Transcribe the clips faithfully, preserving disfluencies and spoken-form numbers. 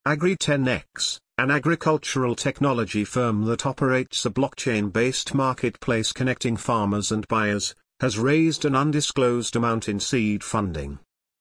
Agri ten X, an agricultural technology firm that operates a blockchain-based marketplace connecting farmers and buyers, has raised an undisclosed amount in seed funding.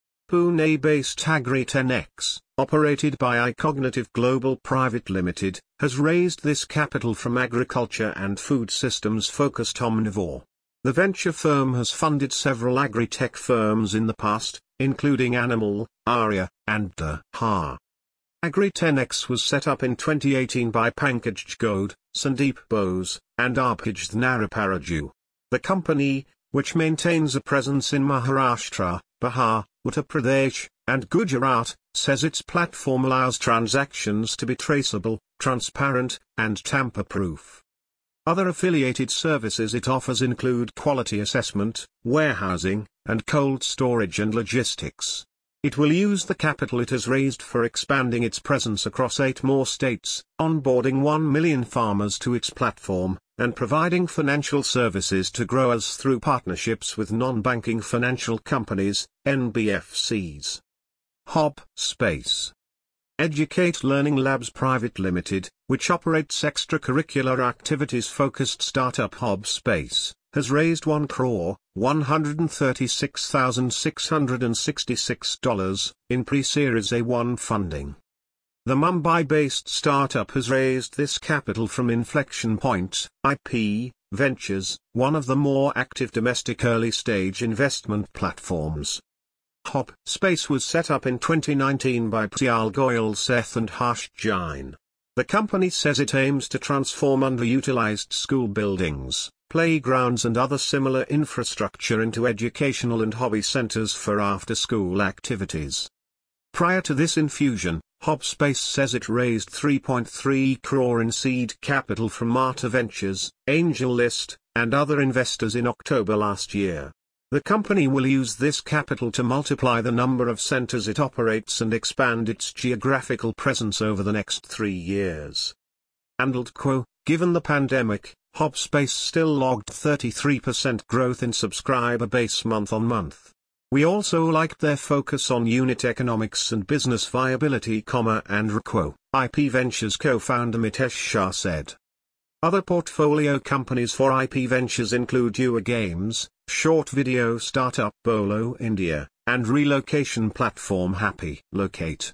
Pune-based Agri ten X, operated by iCognitive Global Private Limited, has raised this capital from agriculture and food systems-focused Omnivore. The venture firm has funded several agri-tech firms in the past, including Animal, Arya, and D H A. Agri ten X was set up in twenty eighteen by Pankaj Gode, Sandeep Bose, and Arpij Naraparaju. The company, which maintains a presence in Maharashtra, Bihar, Uttar Pradesh, and Gujarat, says its platform allows transactions to be traceable, transparent, and tamper-proof. Other affiliated services it offers include quality assessment, warehousing, and cold storage and logistics. It will use the capital it has raised for expanding its presence across eight more states, onboarding one million farmers to its platform, and providing financial services to growers through partnerships with non-banking financial companies, N B F Cs. Hob Space. Educate Learning Labs Private Limited, which operates extracurricular activities-focused startup Hob Space, has raised one crore, one hundred thirty-six thousand six hundred sixty-six dollars in pre-Series A one funding. The Mumbai-based startup has raised this capital from Inflection Point I P Ventures, one of the more active domestic early-stage investment platforms. Hob Space was set up in twenty nineteen by Payal Goyal Seth and Harsh Jain. The company says it aims to transform underutilized school buildings, playgrounds and other similar infrastructure into educational and hobby centers for after-school activities. Prior to this infusion, Hob Space says it raised three point three crore in seed capital from Marta Ventures, AngelList, and other investors in October last year. The company will use this capital to multiply the number of centers it operates and expand its geographical presence over the next three years. AndLedCo, given the pandemic, Hob Space still logged thirty-three percent growth in subscriber base month on month. We also liked their focus on unit economics and business viability, and RCO, I P Ventures co-founder Mitesh Shah said. Other portfolio companies for I P Ventures include Ua Games, short video startup Bolo India, and relocation platform Happy Locate.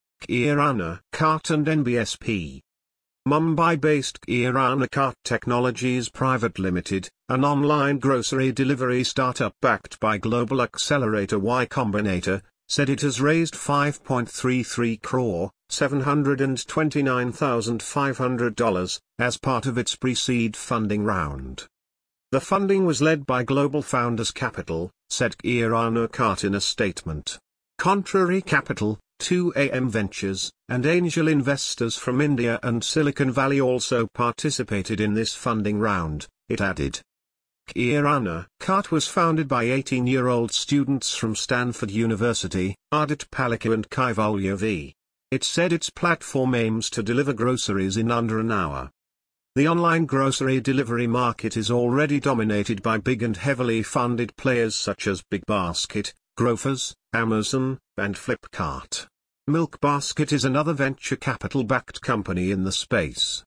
Kirana Cart and N B S P. Mumbai-based Kirana Cart Technologies Private Limited, an online grocery delivery startup backed by global accelerator Y Combinator, said it has raised five point three three crore, seven hundred twenty-nine thousand five hundred dollars, as part of its pre-seed funding round. The funding was led by Global Founders Capital, said Kirana Cart in a statement. Contrary Capital, two A M Ventures, and angel investors from India and Silicon Valley also participated in this funding round, it added. Kirana Cart was founded by eighteen-year-old students from Stanford University, Ardit Palika and Kaivalya V. It said its platform aims to deliver groceries in under an hour. The online grocery delivery market is already dominated by big and heavily funded players such as BigBasket, Grofers, Amazon, and Flipkart. Milk Basket is another venture capital-backed company in the space.